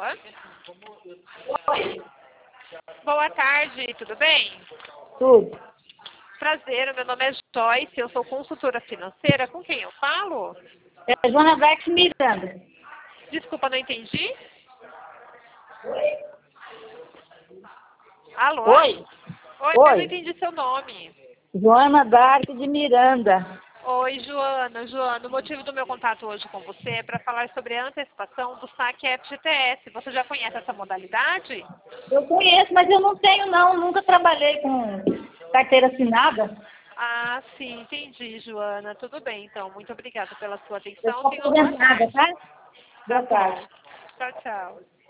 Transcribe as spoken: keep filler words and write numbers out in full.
Oi. Boa tarde, tudo bem? Tudo. Prazer, meu nome é Joyce, eu sou consultora financeira. Com quem eu falo? É Joana Dark Miranda. Desculpa, não entendi. Alô? Oi. Oi, eu não Oi. entendi seu nome. Joana Dark de Miranda. Oi, Joana. Joana, o motivo do meu contato hoje com você é para falar sobre a antecipação do saque F G T S. Você já conhece essa modalidade? Eu conheço, mas eu não tenho não. Nunca trabalhei com carteira assinada. Ah, sim, entendi, Joana. Tudo bem, então. Muito obrigada pela sua Eu atenção. sou Tenha uma boa aposentada, tarde. tá? Tá Boa tarde. bom. Tchau, tchau.